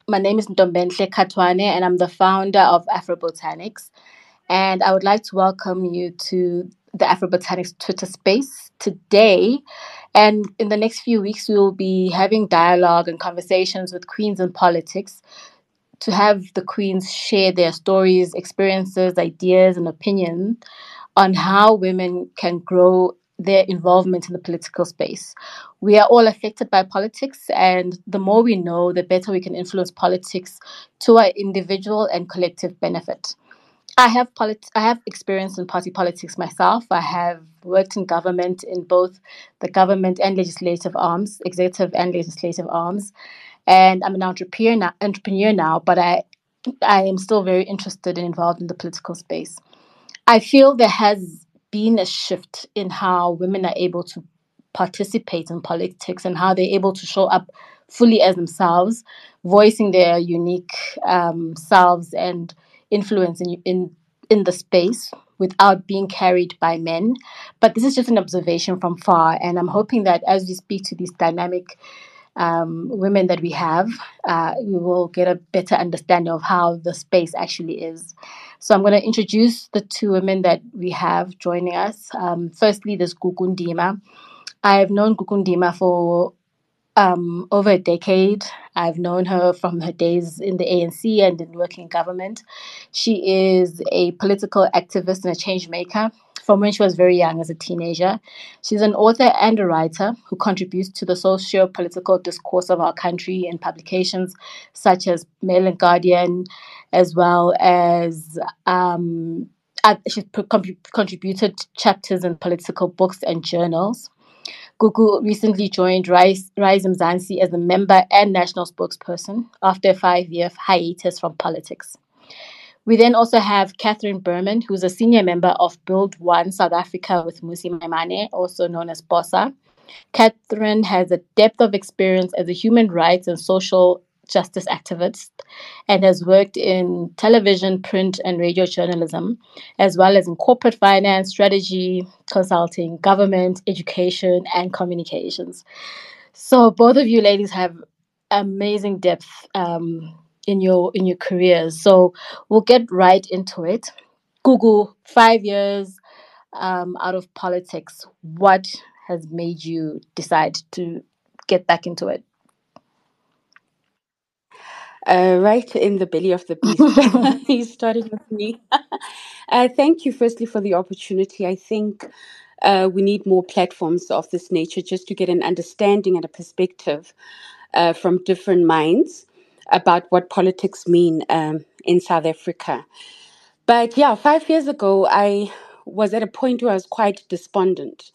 My name is Ntombenhle Katwane, and I'm the founder of Afrobotanics. And I would like to welcome you to the Afrobotanics Twitter space today. And in the next few weeks, we will be having dialogue and conversations with queens in politics to have the queens share their stories, experiences, ideas, and opinions on how women can grow their involvement in the political space. We are all affected by politics, and the more we know, the better we can influence politics to our individual and collective benefit. I have experience in party politics myself. I have worked in government in both the government and legislative arms, executive and legislative arms, and I'm an entrepreneur now, but I am still very interested and involved in the political space. I feel there has been a shift in how women are able to participate in politics and how they're able to show up fully as themselves, voicing their unique selves and influence in the space without being carried by men. But this is just an observation from far, and I'm hoping that as we speak to these dynamic women that we have, we will get a better understanding of how the space actually is. So I'm going to introduce the two women that we have joining us. Firstly, there's Gugundima. I've known Gugundima for over a decade. I've known her from her days in the ANC and in working in government. She is a political activist and a change maker from when she was very young as a teenager. She's an author and a writer who contributes to the socio political discourse of our country in publications such as Mail and Guardian, as well as contributed chapters in political books and journals. Gugu recently joined Rise Mzansi as a member and national spokesperson after a 5-year hiatus from politics. We then also have Catherine Berman, who's a senior member of Build One South Africa with Musi Maimane, also known as BOSA. Catherine has a depth of experience as a human rights and social justice activist and has worked in television, print, and radio journalism, as well as in corporate finance, strategy, consulting, government, education, and communications. So both of you ladies have amazing depth in your careers. So we'll get right into it. Google 5 years out of politics. What has made you decide to get back into it? Right in the belly of the beast. You started with me. Thank you, firstly, for the opportunity. I think we need more platforms of this nature just to get an understanding and a perspective from different minds about what politics mean in South Africa. But yeah, 5 years ago, I was at a point where I was quite despondent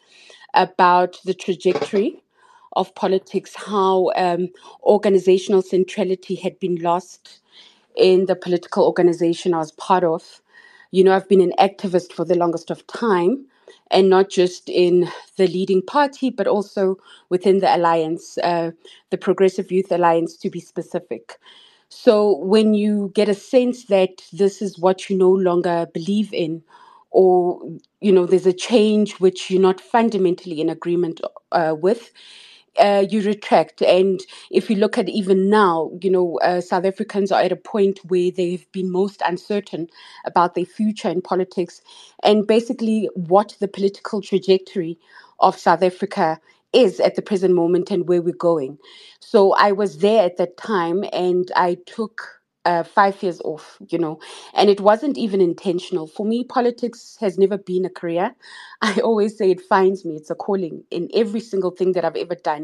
about the trajectory of politics, how organizational centrality had been lost in the political organization I was part of. You know, I've been an activist for the longest of time, and not just in the leading party, but also within the alliance, the Progressive Youth Alliance to be specific. So when you get a sense that this is what you no longer believe in, or there's a change which you're not fundamentally in agreement with, you retract. And if you look at even now, South Africans are at a point where they've been most uncertain about their future in politics and basically what the political trajectory of South Africa is at the present moment and where we're going. So I was there at that time and I took 5 years off, and it wasn't even intentional. For me, politics has never been a career. I always say it finds me, it's a calling in every single thing that I've ever done.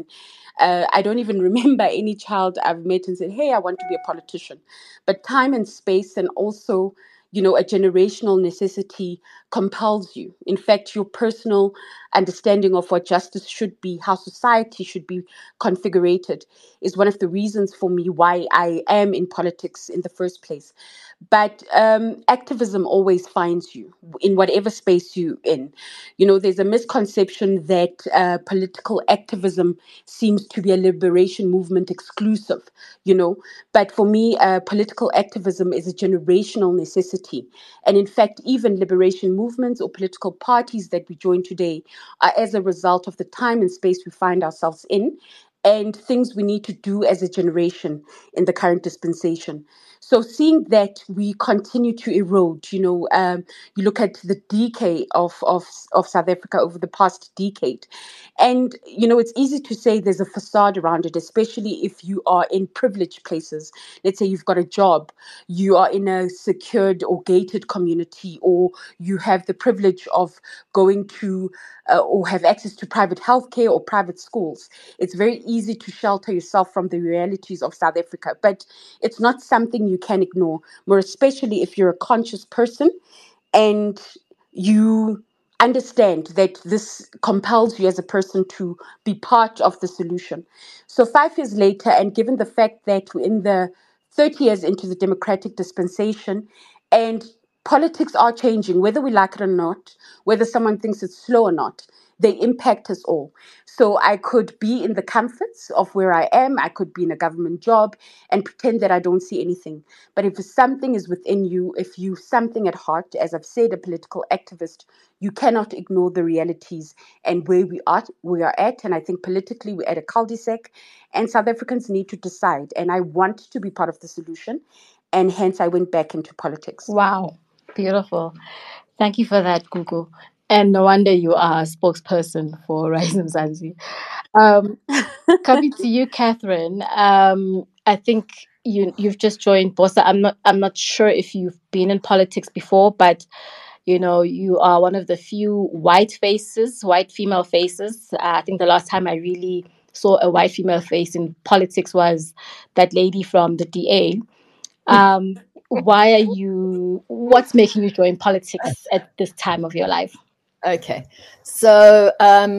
I don't even remember any child I've met and said, hey, I want to be a politician. But time and space and also, a generational necessity compels you. In fact, your personal understanding of what justice should be, how society should be configured, is one of the reasons for me why I am in politics in the first place. But activism always finds you in whatever space you're in. There's a misconception that political activism seems to be a liberation movement exclusive, But for me, political activism is a generational necessity. And in fact, even liberation movements or political parties that we join today are as a result of the time and space we find ourselves in and things we need to do as a generation in the current dispensation. So seeing that we continue to erode, you look at the decay of South Africa over the past decade. And, it's easy to say there's a facade around it, especially if you are in privileged places. Let's say you've got a job, you are in a secured or gated community, or you have the privilege of going to or have access to private healthcare or private schools. It's very easy to shelter yourself from the realities of South Africa, but it's not something you can ignore, more especially if you're a conscious person and you understand that this compels you as a person to be part of the solution. So 5 years later, and given the fact that we're in the 30 years into the democratic dispensation, and politics are changing, whether we like it or not, whether someone thinks it's slow or not, they impact us all. So I could be in the comforts of where I am, I could be in a government job and pretend that I don't see anything. But if something is within you, if you something at heart, as I've said, a political activist, you cannot ignore the realities and where we are at. And I think politically we're at a cul-de-sac, and South Africans need to decide. And I want to be part of the solution, and hence I went back into politics. Wow, beautiful. Thank you for that, Google. And no wonder you are a spokesperson for Rise Mzansi. Coming to you, Catherine. I think you've just joined BOSA. I'm not sure if you've been in politics before, but you are one of the few white female faces. I think the last time I really saw a white female face in politics was that lady from the DA. What's making you join politics at this time of your life? Okay, so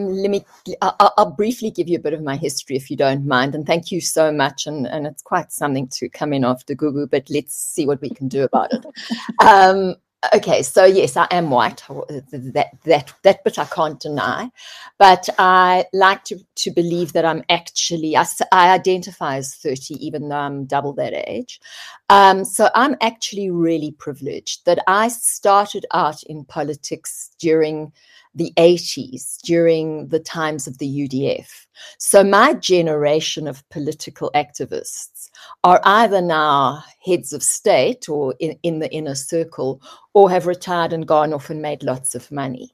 I'll briefly give you a bit of my history, if you don't mind, and thank you so much. And it's quite something to come in after Gugu, but let's see what we can do about it. Okay, so yes, I am white. That bit I can't deny, but I like to believe that I'm actually I identify as 30, even though I'm double that age. So I'm actually really privileged that I started out in politics during the 80s, during the times of the UDF. So my generation of political activists are either now heads of state or in the inner circle, or have retired and gone off and made lots of money.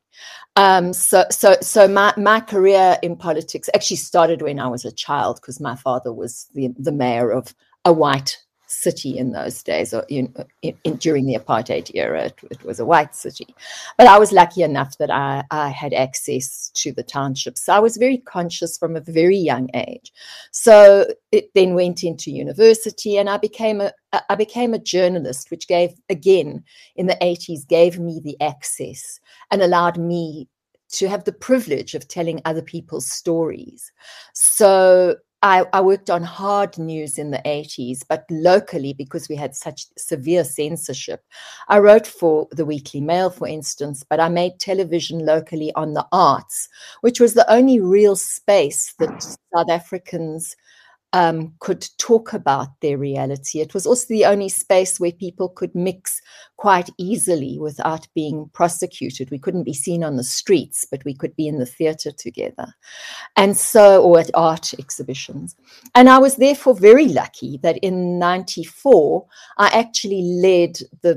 So my career in politics actually started when I was a child, because my father was the mayor of a white city in those days, or during the apartheid era, it was a white city. But I was lucky enough that I had access to the townships. So I was very conscious from a very young age. So it then went into university, and I became a journalist, which again, in the 80s, gave me the access and allowed me to have the privilege of telling other people's stories. So I worked on hard news in the 80s, but locally, because we had such severe censorship. I wrote for the Weekly Mail, for instance, but I made television locally on the arts, which was the only real space that South Africans could talk about their reality. It was also the only space where people could mix quite easily without being prosecuted. We couldn't be seen on the streets, but we could be in the theatre together, or at art exhibitions. And I was therefore very lucky that in 94, I actually led the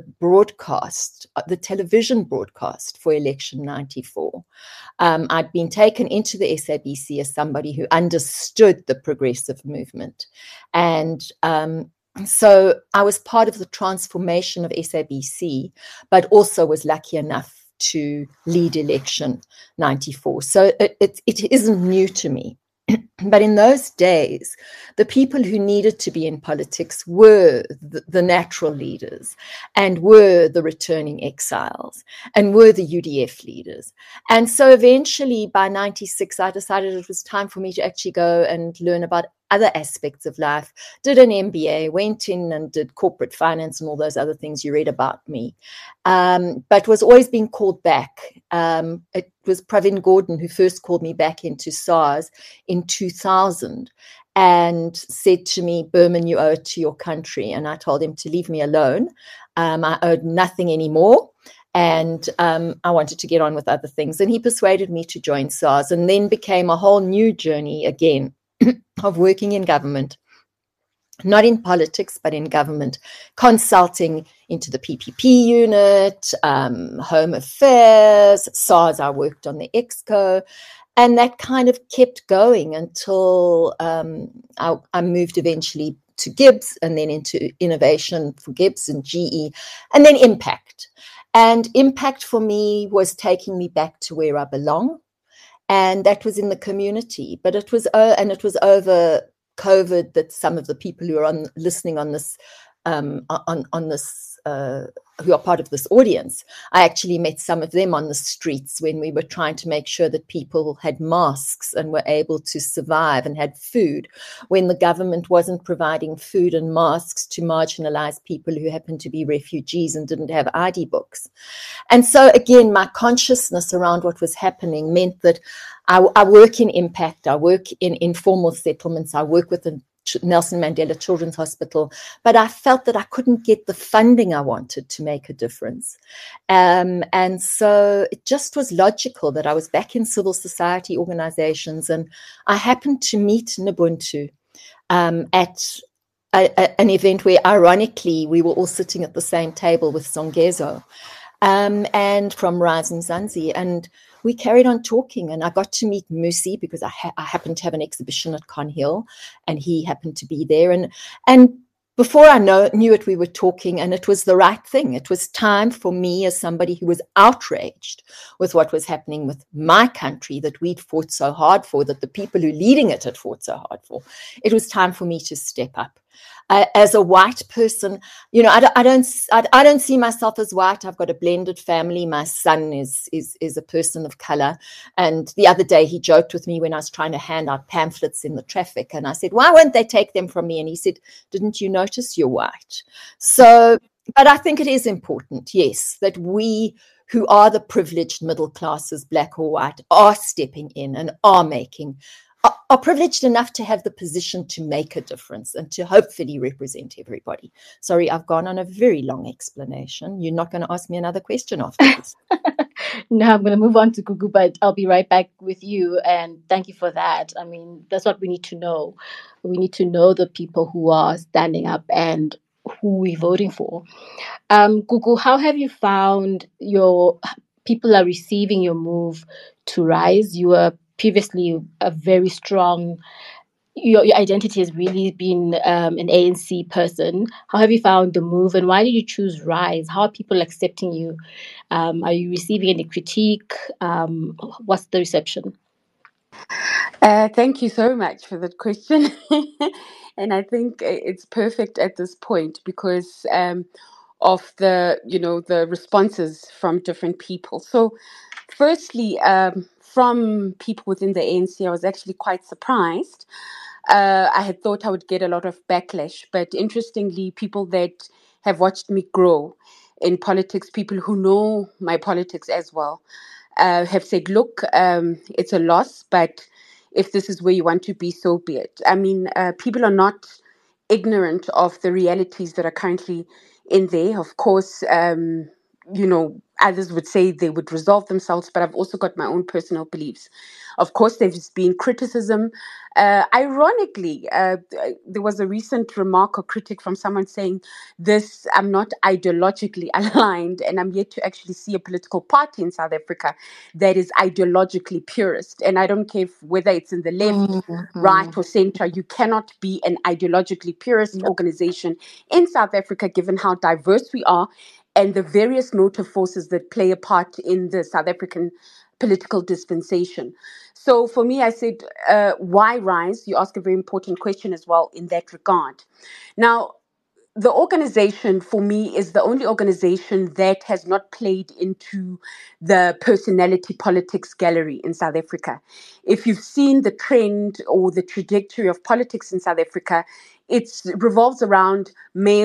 television broadcast for election 94. I'd been taken into the SABC as somebody who understood the progressive movement. And so I was part of the transformation of SABC, but also was lucky enough to lead election 94. So it isn't new to me. But in those days, the people who needed to be in politics were the natural leaders, and were the returning exiles, and were the UDF leaders. And so eventually by 96, I decided it was time for me to actually go and learn about other aspects of life, did an MBA, went in and did corporate finance and all those other things you read about me, but was always being called back. It was Pravin Gordhan who first called me back into SARS in 2000 and said to me, "Berman, you owe it to your country." And I told him to leave me alone. I owed nothing anymore. And I wanted to get on with other things. And he persuaded me to join SARS, and then became a whole new journey again of working in government, not in politics, but in government, consulting into the PPP unit, Home Affairs, SARS, I worked on the EXCO, and that kind of kept going until I moved eventually to Gibbs and then into innovation for Gibbs and GE, and then Impact. And Impact for me was taking me back to where I belong, and that was in the community. But it was over COVID that some of the people who are listening on this, who are part of this audience, I actually met some of them on the streets when we were trying to make sure that people had masks and were able to survive and had food, when the government wasn't providing food and masks to marginalized people who happened to be refugees and didn't have ID books. And so again, my consciousness around what was happening meant that I work in Impact, I work in informal settlements, I work with the Nelson Mandela Children's Hospital, but I felt that I couldn't get the funding I wanted to make a difference. And so it just was logical that I was back in civil society organizations, and I happened to meet Nubuntu at an event where, ironically, we were all sitting at the same table with Songezo and from Rise Mzansi, and we carried on talking, and I got to meet Musi because I happened to have an exhibition at Conhill, and he happened to be there. And before I knew it, we were talking, and it was the right thing. It was time for me, as somebody who was outraged with what was happening with my country that we'd fought so hard for, that the people who leading it had fought so hard for. It was time for me to step up. As a white person, you know, I don't see myself as white. I've got a blended family. My son is a person of color. And the other day he joked with me when I was trying to hand out pamphlets in the traffic, and I said, "Why won't they take them from me?" And he said, "Didn't you notice you're white?" So, but I think it is important, yes, that we who are the privileged middle classes, black or white, are stepping in and are privileged enough to have the position to make a difference and to hopefully represent everybody. Sorry, I've gone on a very long explanation. You're not going to ask me another question after this? No, I'm going to move on to Gugu, but I'll be right back with you. And thank you for that. I mean, that's what we need to know. We need to know the people who are standing up and who we're voting for. Gugu, how have you found your people are receiving your move to Rise? You were previously a very strong, your identity has really been an ANC person. How have you found the move, and why did you choose Rise? How are people accepting you? Are you receiving any critique? What's the reception? Thank you so much for that question. And I think it's perfect at this point because of the responses from different people. So firstly, from people within the ANC, I was actually quite surprised. I had thought I would get a lot of backlash, but interestingly, people that have watched me grow in politics, people who know my politics as well, have said, look, it's a loss, but if this is where you want to be, so be it. I mean, people are not ignorant of the realities that are currently in there. Of course, others would say they would resolve themselves, but I've also got my own personal beliefs. Of course, there's been criticism. Ironically, there was a recent remark or critic from someone saying this, I'm not ideologically aligned, and I'm yet to actually see a political party in South Africa that is ideologically purist. And I don't care whether it's in the left, right, or center, you cannot be an ideologically purist organization in South Africa, given how diverse we are and the various motive forces that play a part in the South African political dispensation. So for me, I said, why Rise? You ask a very important question as well in that regard. Now, the organization for me is the only organization that has not played into the personality politics gallery in South Africa. If you've seen the trend or the trajectory of politics in South Africa, it revolves around male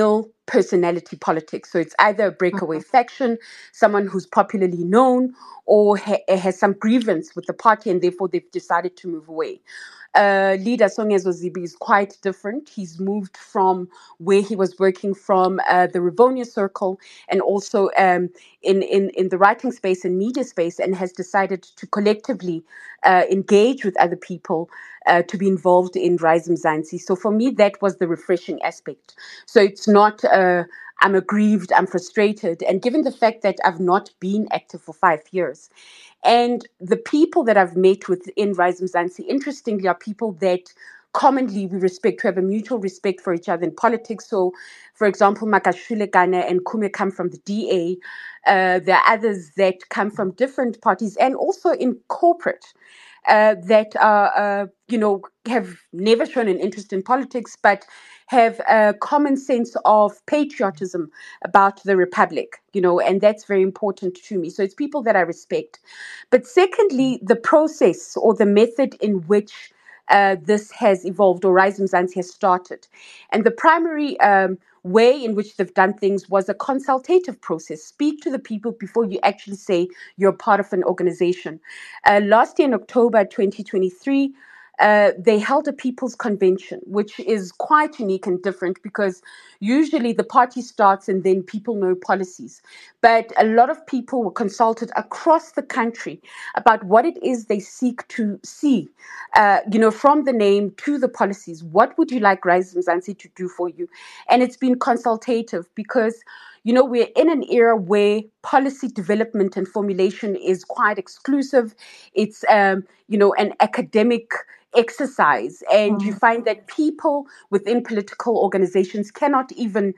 personality politics. So it's either a breakaway faction, someone who's popularly known, or has some grievance with the party, and therefore they've decided to move away. Leader Songezo Zibi is quite different. He's moved from where he was working from the Rivonia Circle, and also in the writing space and media space, and has decided to collectively engage with other people to be involved in Rise Mzansi. So for me, that was the refreshing aspect. So it's not I'm aggrieved, I'm frustrated. And given the fact that I've not been active for 5 years, and the people that I've met within Rise Mzansi, interestingly, are people that commonly we respect, who have a mutual respect for each other in politics. So, for example, Makashule Gana and Kume come from the DA. There are others that come from different parties and also in corporate. That are, have never shown an interest in politics, but have a common sense of patriotism about the republic, and that's very important to me. So it's people that I respect. But secondly, the process or the method in which this has evolved, or Rise Mzansi has started. And the primary way in which they've done things was a consultative process. Speak to the people before you actually say you're part of an organization. Last year in October 2023, they held a people's convention, which is quite unique and different because usually the party starts and then people know policies. But a lot of people were consulted across the country about what it is they seek to see, from the name to the policies. What would you like Rise Mzansi to do for you? And it's been consultative because we're in an era where policy development and formulation is quite exclusive. It's, an academic exercise. And you find that people within political organizations cannot even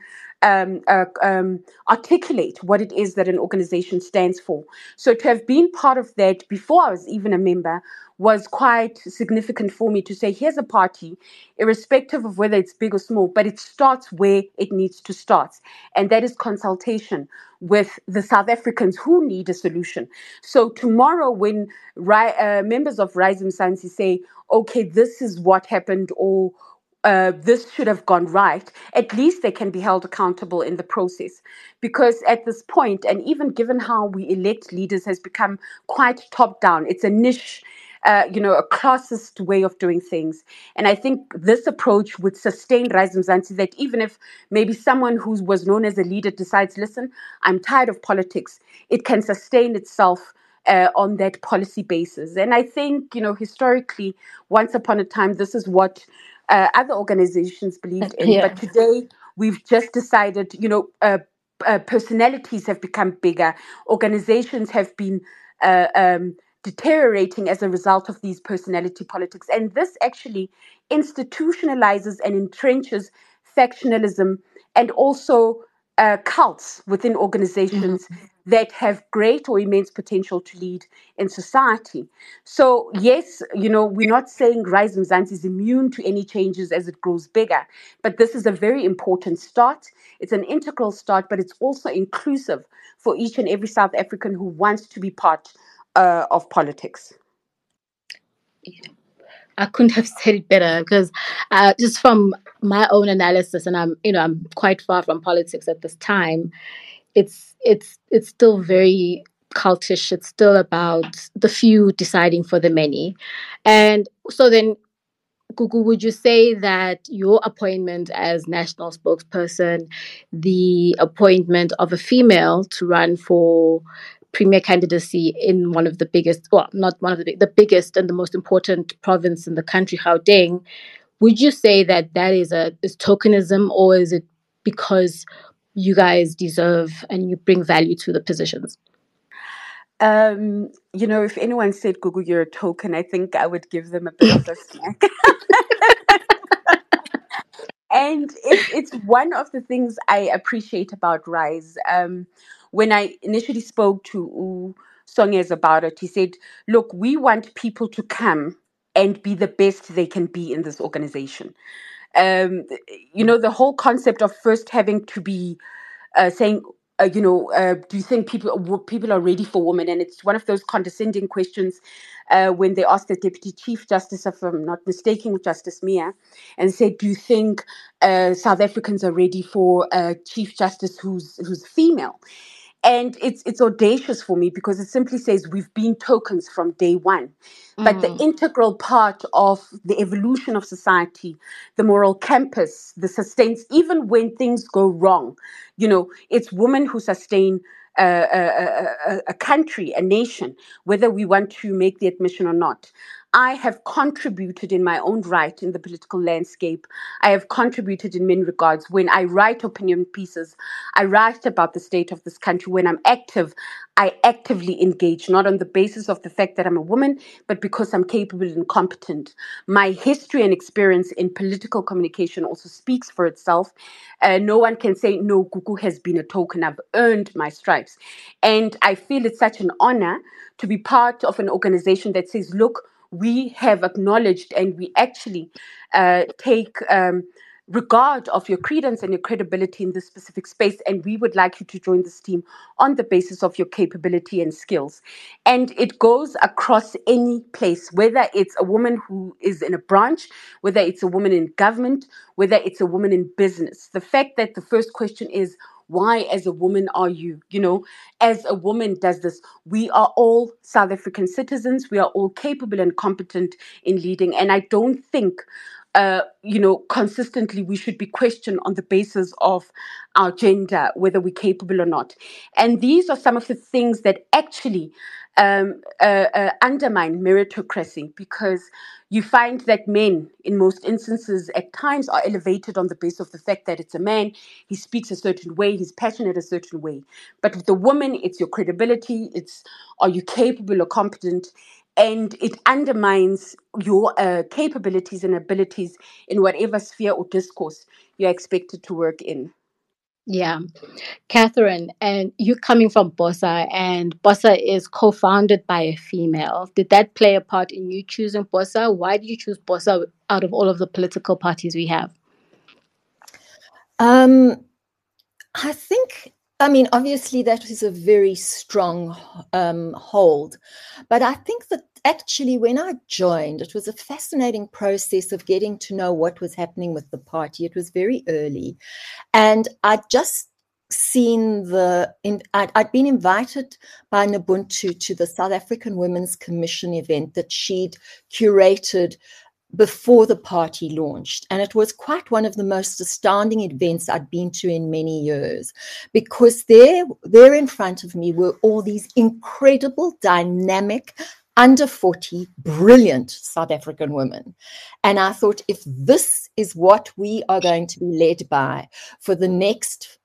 articulate what it is that an organization stands for. So to have been part of that before I was even a member was quite significant for me to say, here's a party, irrespective of whether it's big or small, but it starts where it needs to start. And that is consultation with the South Africans who need a solution. So tomorrow when members of Rise Mzansi say, okay, this is what happened, or this should have gone right, at least they can be held accountable in the process. Because at this point, and even given how we elect leaders has become quite top down, it's a niche, a classist way of doing things. And I think this approach would sustain Rise Mzansi, that even if maybe someone who was known as a leader decides, listen, I'm tired of politics, it can sustain itself on that policy basis. And I think, historically, once upon a time, this is what other organizations believed in. Yeah. But today, we've just decided, personalities have become bigger. Organizations have been deteriorating as a result of these personality politics. And this actually institutionalizes and entrenches factionalism and also cults within organizations that have great or immense potential to lead in society. So yes, we're not saying Rise Mzansi is immune to any changes as it grows bigger, but this is a very important start. It's an integral start, but it's also inclusive for each and every South African who wants to be part of politics. I couldn't have said it better, because just from my own analysis, and I'm quite far from politics at this time. It's still very cultish. It's still about the few deciding for the many. And so then, Gugu, would you say that your appointment as national spokesperson, the appointment of a female to run for premier candidacy in one of the biggest, well, not one of the biggest and the most important province in the country, Gauteng, would you say that is tokenism, or is it because you guys deserve and you bring value to the positions? If anyone said, Gugu, you're a token, I think I would give them a bit of a smack. And it's one of the things I appreciate about Rise. When I initially spoke to Songes about it, he said, look, we want people to come and be the best they can be in this organization. The whole concept of first having to be saying, do you think people are ready for women? And it's one of those condescending questions when they asked the Deputy Chief Justice, if I'm not mistaken, Justice Mia, and said, do you think South Africans are ready for a Chief Justice who's female? And it's audacious for me because it simply says we've been tokens from day one. But the integral part of the evolution of society, the moral campus, the sustains, even when things go wrong, it's women who sustain a country, a nation, whether we want to make the admission or not. I have contributed in my own right in the political landscape. I have contributed in many regards. When I write opinion pieces, I write about the state of this country. When I'm active, I actively engage, not on the basis of the fact that I'm a woman, but because I'm capable and competent. My history and experience in political communication also speaks for itself. No one can say, no, Gugu has been a token. I've earned my stripes. And I feel it's such an honor to be part of an organization that says, look, we have acknowledged and we actually take regard of your credence and your credibility in this specific space, and we would like you to join this team on the basis of your capability and skills. And it goes across any place, whether it's a woman who is in a branch, whether it's a woman in government, whether it's a woman in business. The fact that the first question is, why as a woman are you? As a woman does this. We are all South African citizens. We are all capable and competent in leading. And I don't think consistently we should be questioned on the basis of our gender, whether we're capable or not. And these are some of the things that actually undermine meritocracy, because you find that men, in most instances, at times are elevated on the basis of the fact that it's a man, he speaks a certain way, he's passionate a certain way. But with the woman, it's your credibility, it's are you capable or competent, and it undermines your capabilities and abilities in whatever sphere or discourse you're expected to work in. Yeah. Catherine, and you coming from BOSA, and BOSA is co-founded by a female. Did that play a part in you choosing BOSA? Why did you choose BOSA out of all of the political parties we have? I think, obviously that is a very strong hold. But I think that actually when I joined, it was a fascinating process of getting to know what was happening with the party. It was very early. And I'd just seen I'd been invited by Nubuntu to the South African Women's Commission event that she'd curated before the party launched. And it was quite one of the most astounding events I'd been to in many years, because there in front of me were all these incredible, dynamic, under 40, brilliant South African women. And I thought, if this is what we are going to be led by for the next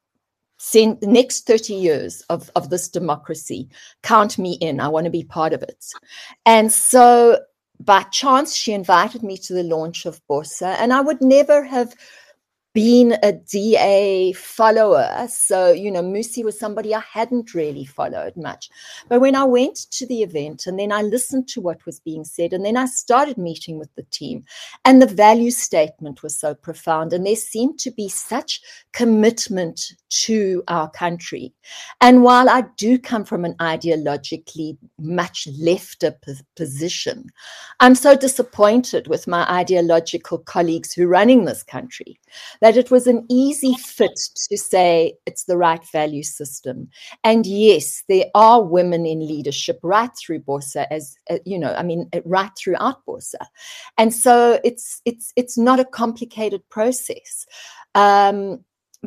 30 years of this democracy, count me in. I want to be part of it. And so by chance, she invited me to the launch of BOSA, and I would never have been a DA follower. So, Musi was somebody I hadn't really followed much. But when I went to the event and then I listened to what was being said, and then I started meeting with the team, and the value statement was so profound, and there seemed to be such commitment to our country. And while I do come from an ideologically much lefter position, I'm so disappointed with my ideological colleagues who are running this country that it was an easy fit to say it's the right value system. And yes, there are women in leadership right through BOSA, right throughout BOSA. And so it's not a complicated process. But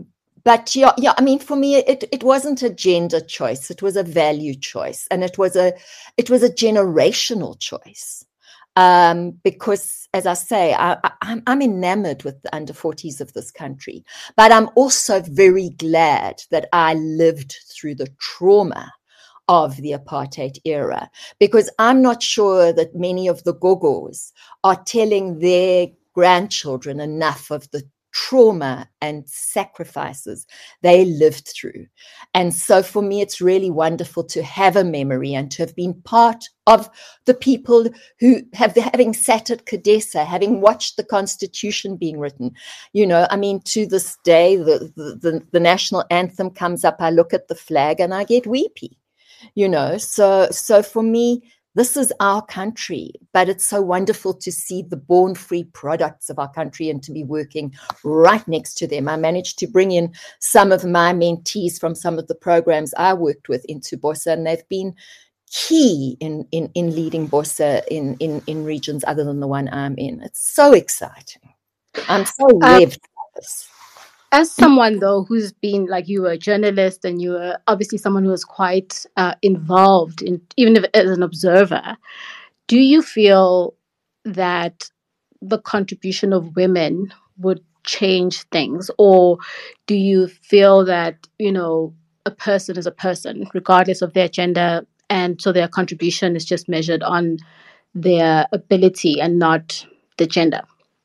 for me, it wasn't a gender choice. It was a value choice, and it was a generational choice. Because, as I say, I'm enamored with the under 40s of this country, but I'm also very glad that I lived through the trauma of the apartheid era, because I'm not sure that many of the gogos are telling their grandchildren enough of the trauma and sacrifices they lived through. And so for me, it's really wonderful to have a memory and to have been part of the people who having sat at CODESA, having watched the Constitution being written. I mean, to this day, the national anthem comes up, I look at the flag and I get weepy, So for me, this is our country, but it's so wonderful to see the born-free products of our country and to be working right next to them. I managed to bring in some of my mentees from some of the programs I worked with into BOSA, and they've been key in leading BOSA in regions other than the one I'm in. It's so exciting. I'm so revved by this. As someone, though, who's been, like, you were a journalist and you were obviously someone who was quite involved in, even if as an observer, do you feel that the contribution of women would change things? Or do you feel that, a person is a person, regardless of their gender, and so their contribution is just measured on their ability and not the gender?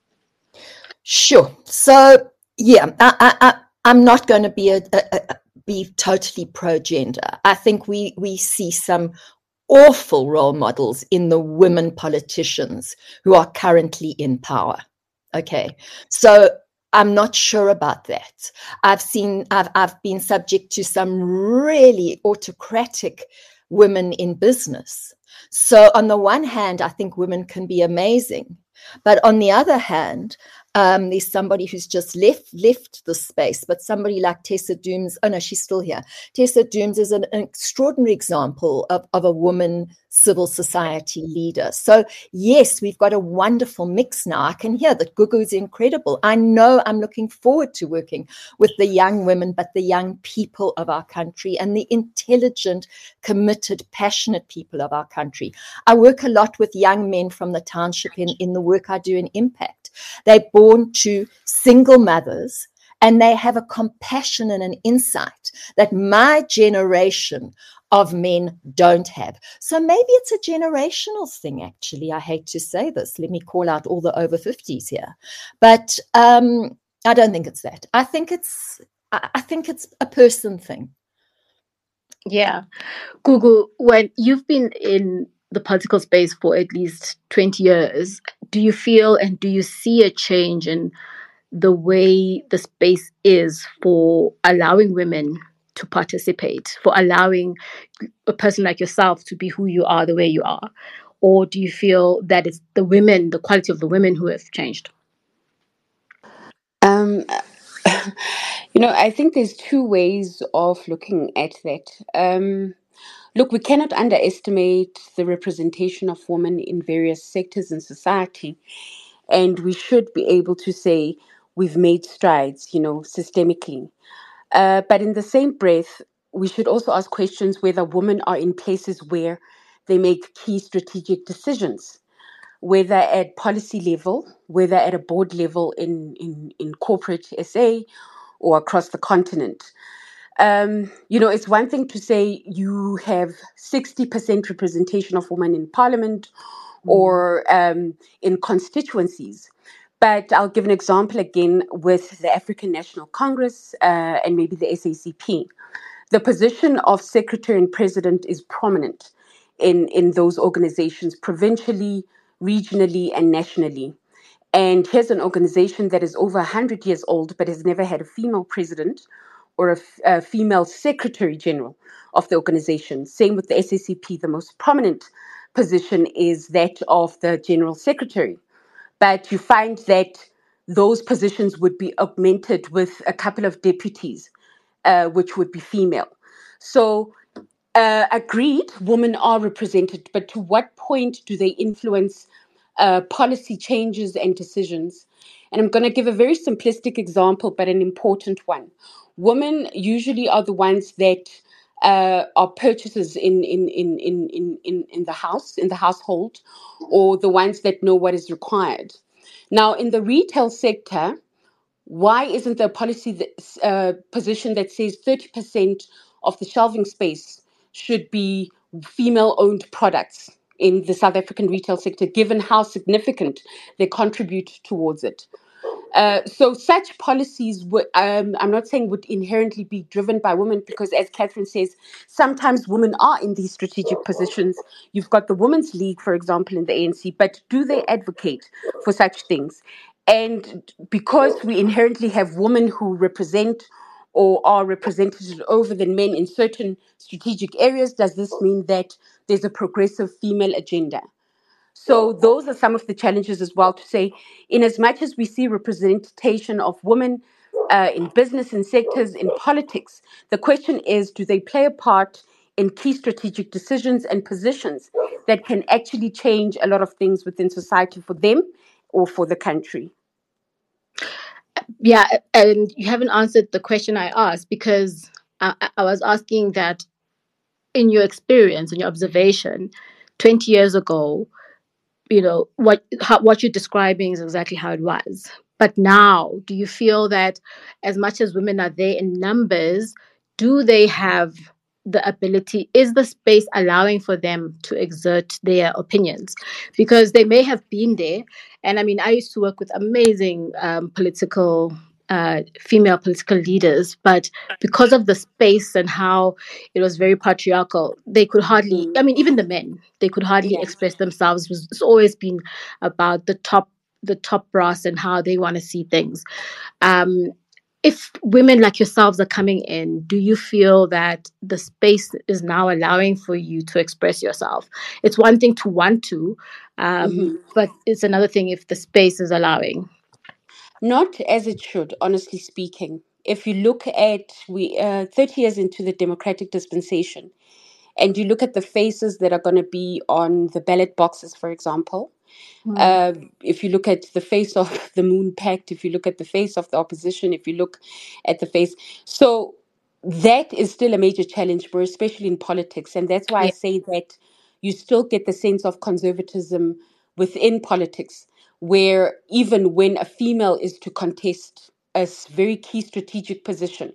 Sure. So, yeah, I'm not going to be totally pro-gender. I think we see some awful role models in the women politicians who are currently in power. Okay, so I'm not sure about that. I've been subject to some really autocratic women in business. So on the one hand, I think women can be amazing, but on the other hand, there's somebody who's just left the space, but somebody like Tessa Dooms, oh no, she's still here. Tessa Dooms is an extraordinary example of a woman civil society leader. So yes, we've got a wonderful mix now. I can hear that Gugu's incredible. I know I'm looking forward to working with the young women, but the young people of our country and the intelligent, committed, passionate people of our country. I work a lot with young men from the township in the work I do in Impact. They're born to single mothers, and they have a compassion and an insight that my generation of men don't have. So maybe it's a generational thing, actually. I hate to say this. Let me call out all the over 50s here. But I don't think it's that. I think it's a person thing. Yeah. Gugu, when you've been in the political space for at least 20 years, do you feel and do you see a change in the way the space is for allowing women to participate, for allowing a person like yourself to be who you are, the way you are? Or do you feel that it's the women, the quality of the women who have changed? I think there's two ways of looking at that. Look, we cannot underestimate the representation of women in various sectors in society. And we should be able to say we've made strides, systemically. But in the same breath, we should also ask questions whether women are in places where they make key strategic decisions, whether at policy level, whether at a board level in corporate SA or across the continent. It's one thing to say you have 60% representation of women in parliament or in constituencies. But I'll give an example again with the African National Congress and maybe the SACP. The position of secretary and president is prominent in those organizations, provincially, regionally, and nationally. And here's an organization that is over 100 years old, but has never had a female president or a female secretary general of the organization. Same with the SACP. The most prominent position is that of the general secretary. But you find that those positions would be augmented with a couple of deputies, which would be female. So agreed, women are represented, but to what point do they influence policy changes and decisions? And I'm going to give a very simplistic example, but an important one. Women usually are the ones that are purchasers in the house, in the household, or the ones that know what is required. Now, in the retail sector, why isn't there a policy position that says 30% of the shelving space should be female-owned products in the South African retail sector, given how significant they contribute towards it? So such policies would, I'm not saying would inherently be driven by women, because as Catherine says, sometimes women are in these strategic positions. You've got the Women's League, for example, in the ANC, but do they advocate for such things? And because we inherently have women who represent or are represented over than men in certain strategic areas, does this mean that there's a progressive female agenda? So those are some of the challenges as well, to say, in as much as we see representation of women in business, in sectors, in politics, the question is, do they play a part in key strategic decisions and positions that can actually change a lot of things within society for them or for the country? Yeah, and you haven't answered the question I asked, because I was asking that, in your experience and your observation, 20 years ago, what you're describing is exactly how it was. But now, do you feel that as much as women are there in numbers, do they have the ability, is the space allowing for them to exert their opinions? Because they may have been there. And I mean, I used to work with amazing female political leaders, but because of the space and how it was very patriarchal, they could hardly, I mean, even the men, they could hardly Yeah. express themselves. It's always been about the top brass and how they want to see things. um if women like yourselves are coming in, do you feel that the space is now allowing for you to express yourself? It's one thing to want to, but it's another thing if the space is allowing. Not as it should, honestly speaking. If you look at 30 years into the democratic dispensation, and you look at the faces that are going to be on the ballot boxes, for example, Mm. if you look at the face of the Moon Pact, if you look at the face of the opposition, if you look at the face, so that is still a major challenge, but especially in politics, and that's why I Yeah. say that you still get the sense of conservatism within politics, where even when a female is to contest a very key strategic position,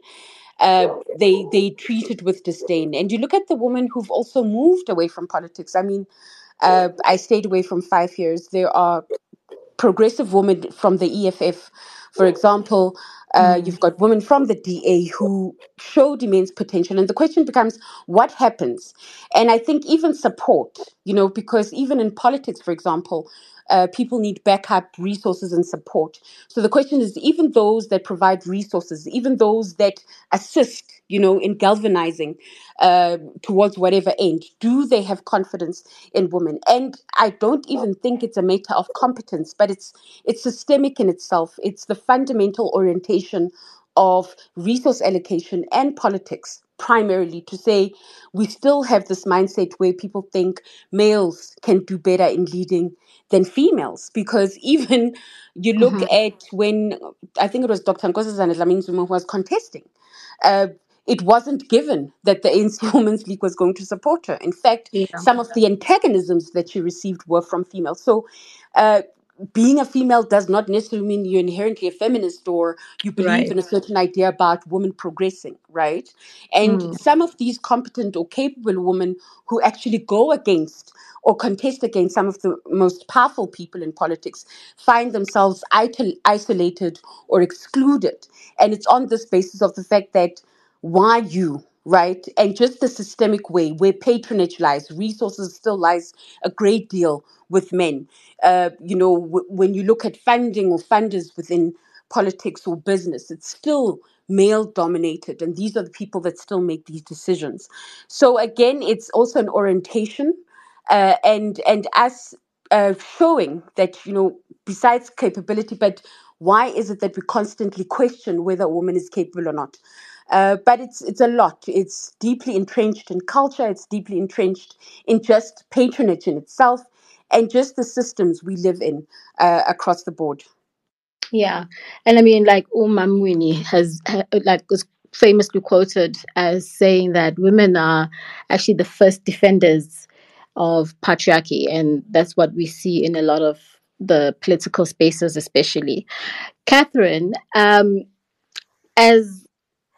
they treat it with disdain. And you look at the women who've also moved away from politics. I mean, I stayed away from 5 years. There are progressive women from the EFF, for example. Mm. You've got women from the DA who showed immense potential. And the question becomes, what happens? And I think even support, because even in politics, for example, people need backup resources and support. So the question is, even those that provide resources, even those that assist, in galvanizing towards whatever end, do they have confidence in women? And I don't even think it's a matter of competence, but it's systemic in itself. It's the fundamental orientation of resource allocation and politics, primarily, to say we still have this mindset where people think males can do better in leading than females. Because even you look Mhm. at when, I think it was Dr. Nkosazana Dlamini Zuma who was contesting, uh, it wasn't given that the ANC Women's League was going to support her. In fact, Yeah. some of the antagonisms that she received were from females. So, being a female does not necessarily mean you're inherently a feminist or you believe Right. in a certain idea about women progressing, right? And Mm. some of these competent or capable women who actually go against or contest against some of the most powerful people in politics find themselves isolated or excluded. And it's on this basis of the fact that, why you, right? And just the systemic way where patronage lies, resources still lies a great deal with men. When you look at funding or funders within politics or business, it's still male dominated, and these are the people that still make these decisions. So again, it's also an orientation, and us showing that, besides capability, but why is it that we constantly question whether a woman is capable or not? But it's a lot. It's deeply entrenched in culture. It's deeply entrenched in just patronage in itself, and just the systems we live in across the board. Yeah, and I mean, like Umamwini was famously quoted as saying that women are actually the first defenders of patriarchy, and that's what we see in a lot of the political spaces, especially. Catherine, as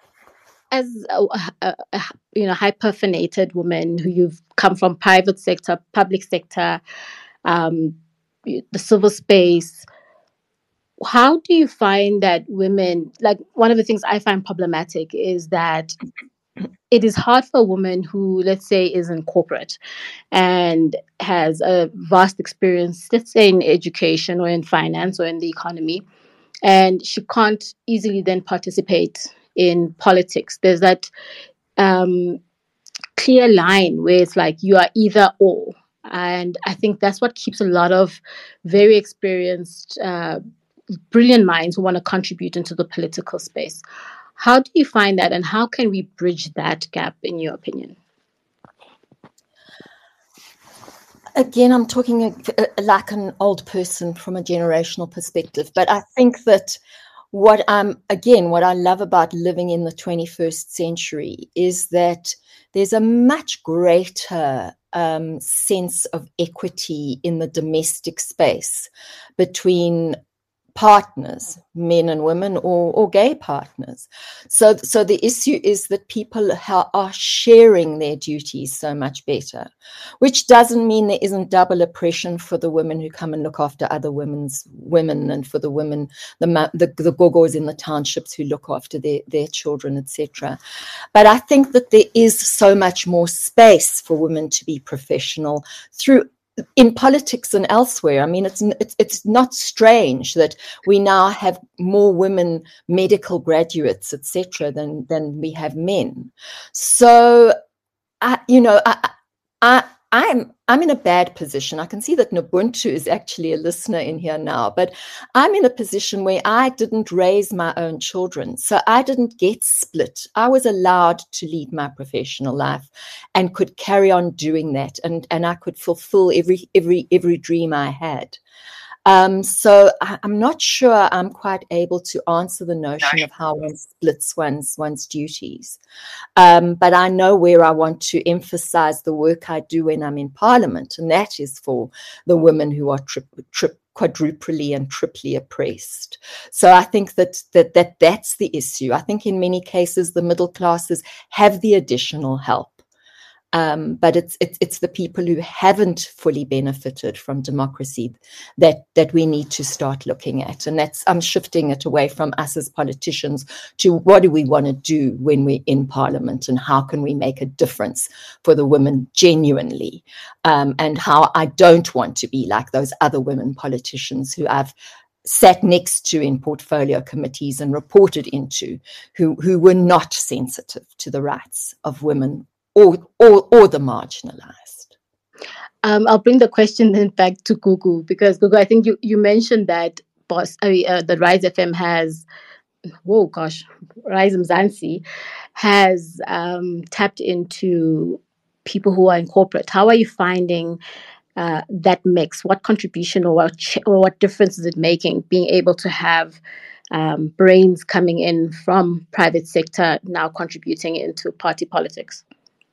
a hyperphenated woman who you've come from private sector, public sector, um, the civil space, how do you find that women, like one of the things I find problematic is that it is hard for a woman who, let's say, is in corporate and has a vast experience, let's say in education or in finance or in the economy, and she can't easily then participate in politics. There's that um, clear line where it's like you are either or. And I think that's what keeps a lot of very experienced, brilliant minds who want to contribute into the political space. How do you find that, and how can we bridge that gap, in your opinion? Again, I'm talking like an old person from a generational perspective, but I think that what I love about living in the 21st century is that there's a much greater sense of equity in the domestic space between partners, men and women, or gay partners. So the issue is that people are sharing their duties so much better, which doesn't mean there isn't double oppression for the women who come and look after other women, and for the women, the gogos in the townships who look after their children, etc. But I think that there is so much more space for women to be professional in politics and elsewhere. I mean, it's not strange that we now have more women medical graduates, etc., than we have men. So, I'm in a bad position. I can see that Nubuntu is actually a listener in here now, but I'm in a position where I didn't raise my own children, so I didn't get split. I was allowed to lead my professional life and could carry on doing that, and I could fulfill every dream I had. So I'm not sure I'm quite able to answer the notion of how one splits one's duties. But I know where I want to emphasize the work I do when I'm in Parliament, and that is for the women who are quadruply and triply oppressed. So I think that's the issue. I think in many cases the middle classes have the additional help. But it's the people who haven't fully benefited from democracy that we need to start looking at. And I'm shifting it away from us as politicians to what do we want to do when we're in Parliament, and how can we make a difference for the women genuinely, and how I don't want to be like those other women politicians who I've sat next to in portfolio committees and reported into, who were not sensitive to the rights of women or the marginalized. I'll bring the question then back to Gugu, because Gugu, I think you mentioned that the Rise FM has, Rise Mzansi has tapped into people who are in corporate. How are you finding that mix? What contribution or what difference is it making, being able to have brains coming in from private sector now contributing into party politics?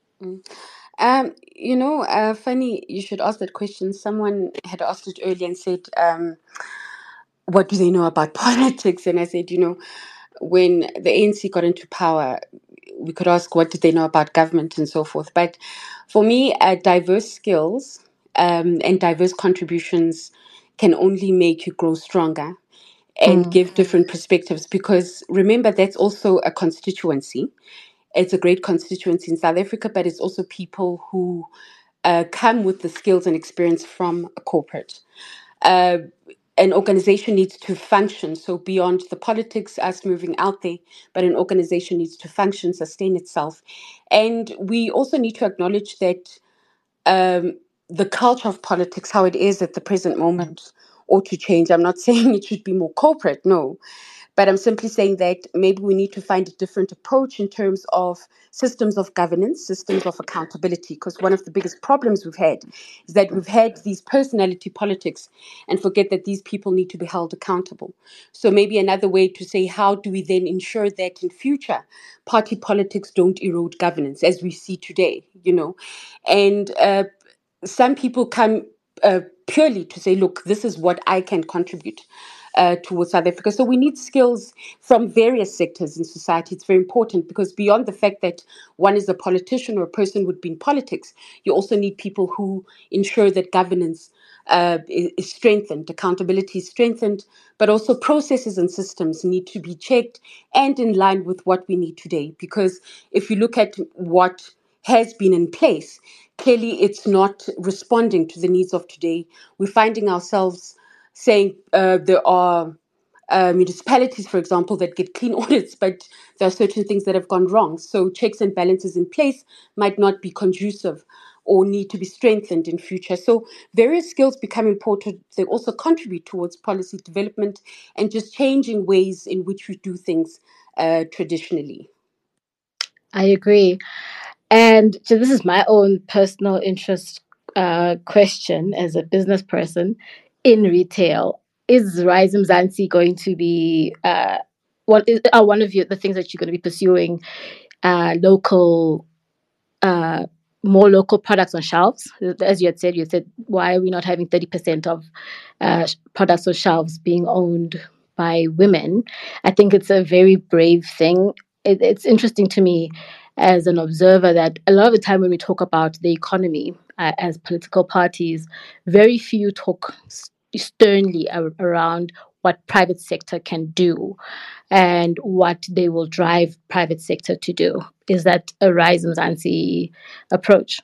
Funny you should ask that question. Someone had asked it earlier and said, what do they know about politics? And I said, when the ANC got into power, we could ask what did they know about government and so forth. But for me, diverse skills and diverse contributions can only make you grow stronger and give different perspectives, because remember, that's also a constituency. It's a great constituency in South Africa, but it's also people who come with the skills and experience from a corporate. An organization needs to function. So beyond the politics, us moving out there, but an organization needs to function, sustain itself. And we also need to acknowledge that the culture of politics, how it is at the present moment, ought to change. I'm not saying it should be more corporate, no. But I'm simply saying that maybe we need to find a different approach in terms of systems of governance, systems of accountability, because one of the biggest problems we've had is that we've had these personality politics and forget that these people need to be held accountable. So maybe another way to say, how do we then ensure that in future party politics don't erode governance as we see today, And some people come purely to say, look, this is what I can contribute towards South Africa. So we need skills from various sectors in society. It's very important, because beyond the fact that one is a politician or a person would be in politics, you also need people who ensure that governance is strengthened, accountability is strengthened, but also processes and systems need to be checked and in line with what we need today. Because if you look at what has been in place, clearly it's not responding to the needs of today. We're finding ourselves saying there are municipalities, for example, that get clean audits, but there are certain things that have gone wrong. So checks and balances in place might not be conducive or need to be strengthened in future. So various skills become important. They also contribute towards policy development and just changing ways in which we do things traditionally. I agree. And so this is my own personal interest question as a business person in retail. Is Rise Mzansi going to be one of the things that you're going to be pursuing local more local products on shelves? As you said, why are we not having 30% of products on shelves being owned by women? I think it's a very brave thing. It's interesting to me as an observer that a lot of the time when we talk about the economy as political parties, very few talk sternly around what private sector can do and what they will drive private sector to do. Is that a Rise Mzansi approach?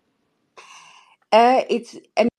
It's an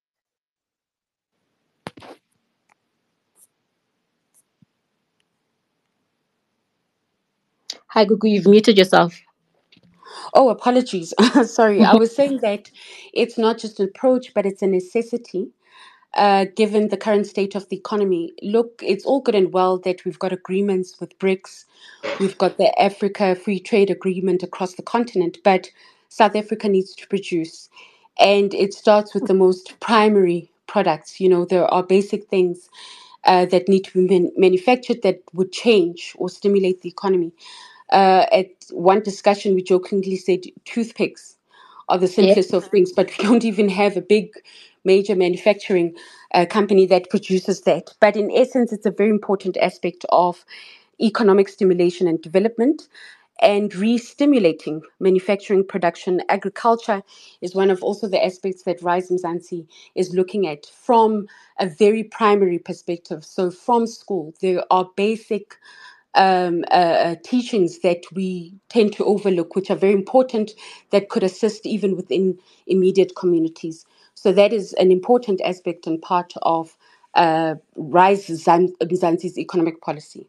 Hi, Gugu, you've muted yourself. Oh, apologies. Sorry. I was saying that it's not just an approach, but it's a necessity. Given the current state of the economy. Look, it's all good and well that we've got agreements with BRICS, we've got the Africa Free Trade Agreement across the continent, but South Africa needs to produce. And it starts with the most primary products. You know, there are basic things that need to be manufactured that would change or stimulate the economy. At one discussion, we jokingly said toothpicks are the Yeah. simplest of things, but we don't even have a big major manufacturing company that produces that. But in essence, it's a very important aspect of economic stimulation and development and re-stimulating manufacturing production. Agriculture is one of also the aspects that Rise Mzansi is looking at from a very primary perspective. So from school, there are basic teachings that we tend to overlook, which are very important, that could assist even within immediate communities. So that is an important aspect and part of Rise Mzansi's economic policy.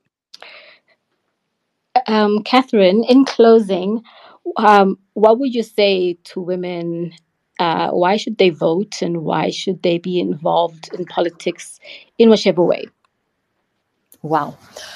Catherine, in closing, what would you say to women? Why should they vote and why should they be involved in politics in whichever way? Wow.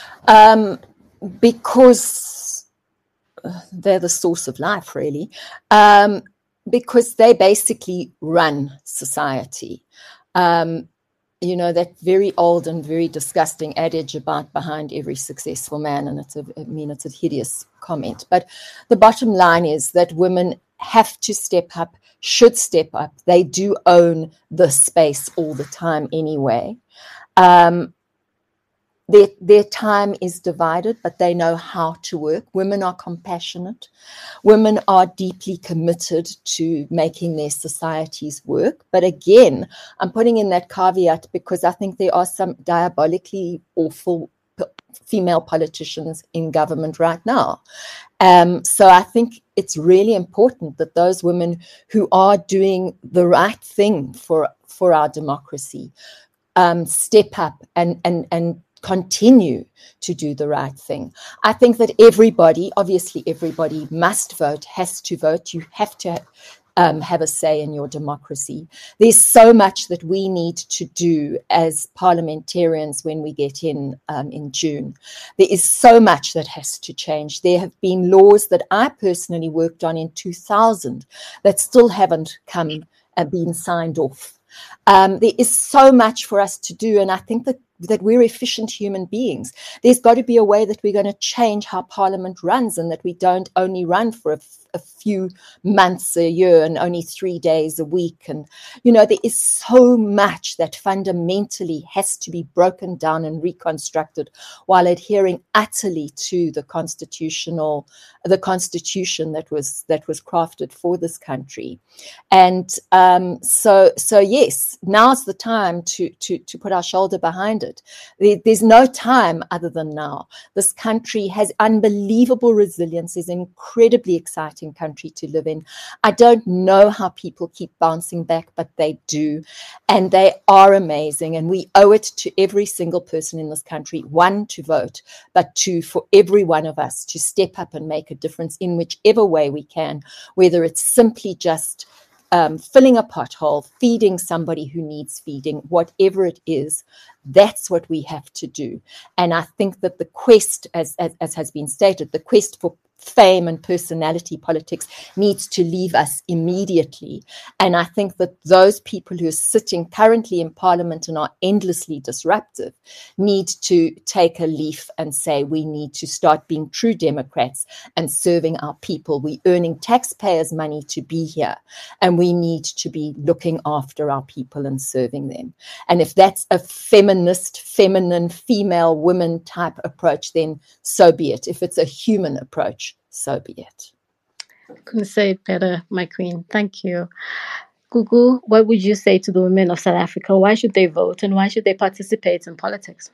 Because they're the source of life, really. Because they basically run society. You know, that very old and very disgusting adage about behind every successful man, and it's a hideous comment. But the bottom line is that women have to step up, should step up. They do own the space all the time anyway. Their time is divided, but they know how to work. Women are compassionate. Women are deeply committed to making their societies work. But again, I'm putting in that caveat because I think there are some diabolically awful female politicians in government right now. So I think it's really important that those women who are doing the right thing for our democracy step up and continue to do the right thing. I think that everybody must vote, has to vote. You have to have a say in your democracy. There's so much that we need to do as parliamentarians when we get in June. There is so much that has to change. There have been laws that I personally worked on in 2000 that still haven't been signed off. There is so much for us to do, and I think that we're efficient human beings. There's got to be a way that we're going to change how Parliament runs, and that we don't only run for a few months a year and only 3 days a week. And, you know, there is so much that fundamentally has to be broken down and reconstructed while adhering utterly to the constitution that was crafted for this country. And so yes, now's the time to put our shoulder behind it. There's no time other than now. This country has unbelievable resilience, is an incredibly exciting country to live in. I don't know how people keep bouncing back, but they do. And they are amazing. And we owe it to every single person in this country, one, to vote, but two, for every one of us to step up and make a difference in whichever way we can, whether it's simply just filling a pothole, feeding somebody who needs feeding, whatever it is, that's what we have to do. And I think that the quest, as has been stated, the quest for fame and personality politics needs to leave us immediately. And I think that those people who are sitting currently in Parliament and are endlessly disruptive need to take a leaf and say we need to start being true Democrats and serving our people. We're earning taxpayers' money to be here, and we need to be looking after our people and serving them. And if that's a feminist, feminine, female, women type approach, then so be it. If it's a human approach, so be it. Couldn't say it better, my queen. Thank you. Gugu, what would you say to the women of South Africa? Why should they vote and why should they participate in politics?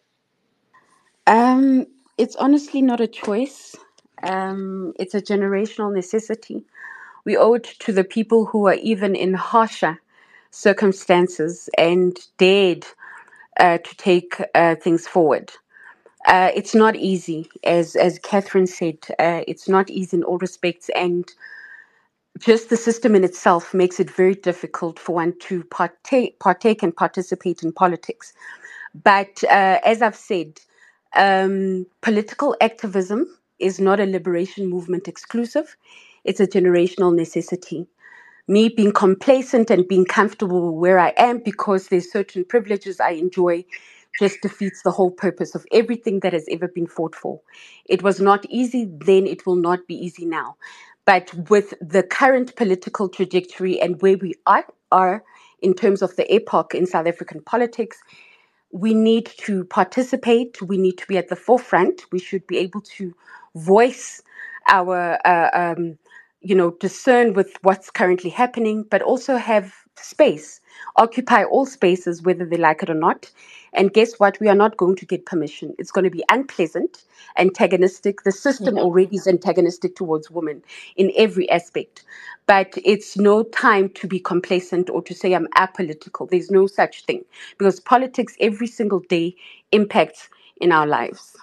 It's honestly not a choice. It's a generational necessity. We owe it to the people who are even in harsher circumstances and dared to take things forward. It's not easy, as Catherine said. It's not easy in all respects, and just the system in itself makes it very difficult for one to partake and participate in politics. But as I've said, political activism is not a liberation movement exclusive. It's a generational necessity. Me being complacent and being comfortable where I am because there's certain privileges I enjoy just defeats the whole purpose of everything that has ever been fought for. It was not easy then, it will not be easy now. But with the current political trajectory and where we are in terms of the epoch in South African politics, we need to participate. We need to be at the forefront. We should be able to voice our discern with what's currently happening, but also have space, occupy all spaces, whether they like it or not. And guess what? We are not going to get permission. It's going to be unpleasant, antagonistic. The system already is antagonistic towards women in every aspect. But it's no time to be complacent or to say I'm apolitical. There's no such thing, because politics every single day impacts in our lives.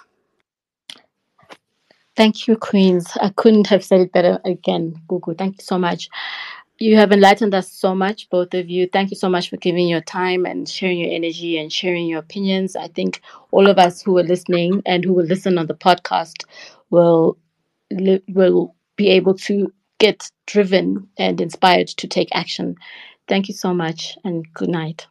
Thank you, Queens. I couldn't have said it better again, Gugu. Thank you so much. You have enlightened us so much, both of you. Thank you so much for giving your time and sharing your energy and sharing your opinions. I think all of us who are listening and who will listen on the podcast will be able to get driven and inspired to take action. Thank you so much and good night.